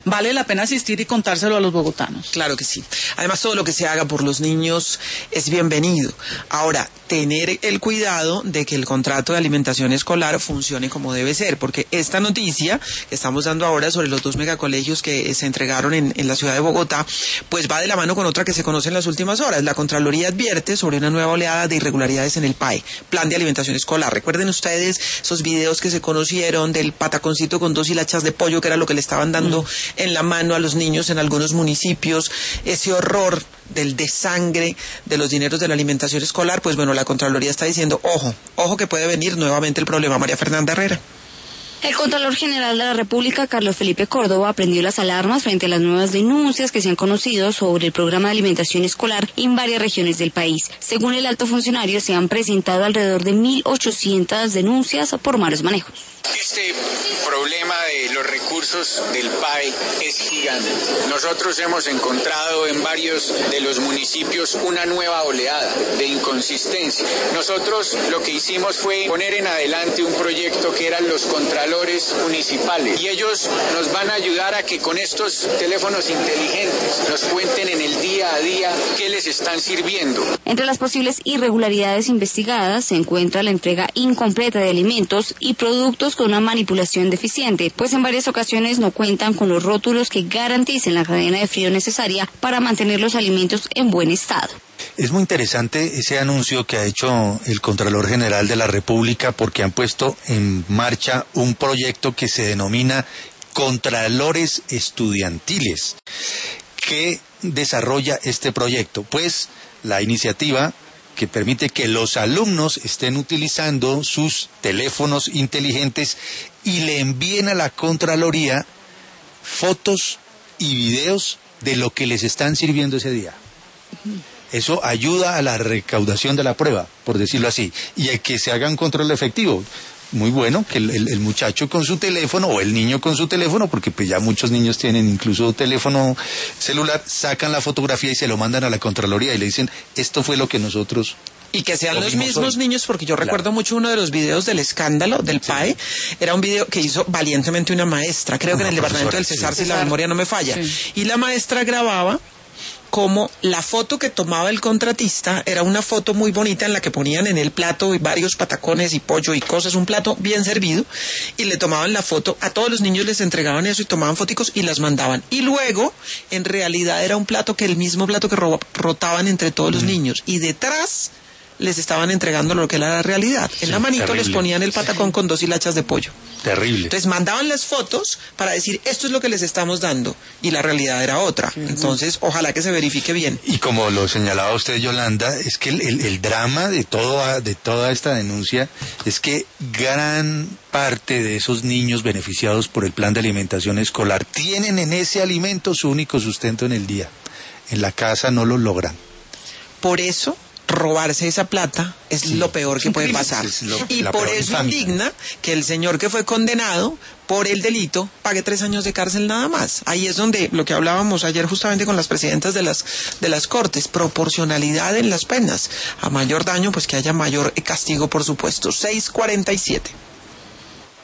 Vale la pena asistir y contárselo a los bogotanos. Claro que sí. Además, todo lo que se haga por los niños es bienvenido. Ahora, tener el cuidado de que el contrato de alimentación escolar funcione como debe ser, porque esta noticia que estamos dando ahora sobre los 2 megacolegios que se entregaron en la ciudad de Bogotá, pues va de la mano con otra que se conoce en las últimas horas. La Contraloría advierte sobre una nueva oleada de irregularidades en el PAE, Plan de Alimentación Escolar. Recuerden ustedes esos videos que se conocieron del pataconcito con 2 hilachas de pollo, que era lo que le estaban dando en la mano a los niños en algunos municipios, ese horror del desangre de los dineros de la alimentación escolar. Pues bueno, la Contraloría está diciendo, ojo que puede venir nuevamente el problema. María Fernanda Herrera. El Contralor General de la República, Carlos Felipe Córdoba, prendió las alarmas frente a las nuevas denuncias que se han conocido sobre el programa de alimentación escolar en varias regiones del país. Según el alto funcionario, se han presentado alrededor de 1.800 denuncias por malos manejos. Este problema de los recursos del PAE es gigante. Nosotros hemos encontrado en varios de los municipios una nueva oleada de inconsistencia. Nosotros lo que hicimos fue poner en adelante un proyecto que eran los contralores municipales, y ellos nos van a ayudar a que con estos teléfonos inteligentes nos cuenten en el día a día qué les están sirviendo. Entre las posibles irregularidades investigadas se encuentra la entrega incompleta de alimentos y productos con una manipulación deficiente, pues en varias ocasiones no cuentan con los rótulos que garanticen la cadena de frío necesaria para mantener los alimentos en buen estado. Es muy interesante ese anuncio que ha hecho el Contralor General de la República, porque han puesto en marcha un proyecto que se denomina Contralores Estudiantiles. ¿Qué desarrolla este proyecto? Pues la iniciativa que permite que los alumnos estén utilizando sus teléfonos inteligentes y le envíen a la Contraloría fotos y videos de lo que les están sirviendo ese día. Eso ayuda a la recaudación de la prueba, por decirlo así, y a que se haga un control efectivo. Muy bueno que el muchacho con su teléfono o el niño con su teléfono, porque pues ya muchos niños tienen incluso teléfono celular, sacan la fotografía y se lo mandan a la Contraloría y le dicen, esto fue lo que nosotros... Y que sean los mismos niños, porque yo recuerdo mucho uno de los videos del escándalo del PAE, era un video que hizo valientemente una maestra, creo que en el departamento del Cesar, si la memoria no me falla, y la maestra grababa como la foto que tomaba el contratista era una foto muy bonita en la que ponían en el plato varios patacones y pollo y cosas, un plato bien servido, y le tomaban la foto, a todos los niños les entregaban eso y tomaban foticos y las mandaban. Y luego, en realidad era un plato que el mismo plato que rotaban entre todos los niños, y detrás les estaban entregando lo que era la realidad. En la manito terrible. Les ponían el patacón con 2 hilachas de pollo. Terrible. Entonces mandaban las fotos para decir, esto es lo que les estamos dando, y la realidad era otra. Entonces, ojalá que se verifique bien. Y como lo señalaba usted, Yolanda, es que el drama de toda esta denuncia es que gran parte de esos niños beneficiados por el plan de alimentación escolar tienen en ese alimento su único sustento en el día. En la casa no lo logran. Por eso robarse esa plata es lo peor que puede pasar. Y por eso indigna que el señor que fue condenado por el delito pague 3 años de cárcel nada más. Ahí es donde lo que hablábamos ayer justamente con las presidentas de las cortes, proporcionalidad en las penas. A mayor daño, pues que haya mayor castigo, por supuesto. 6:47.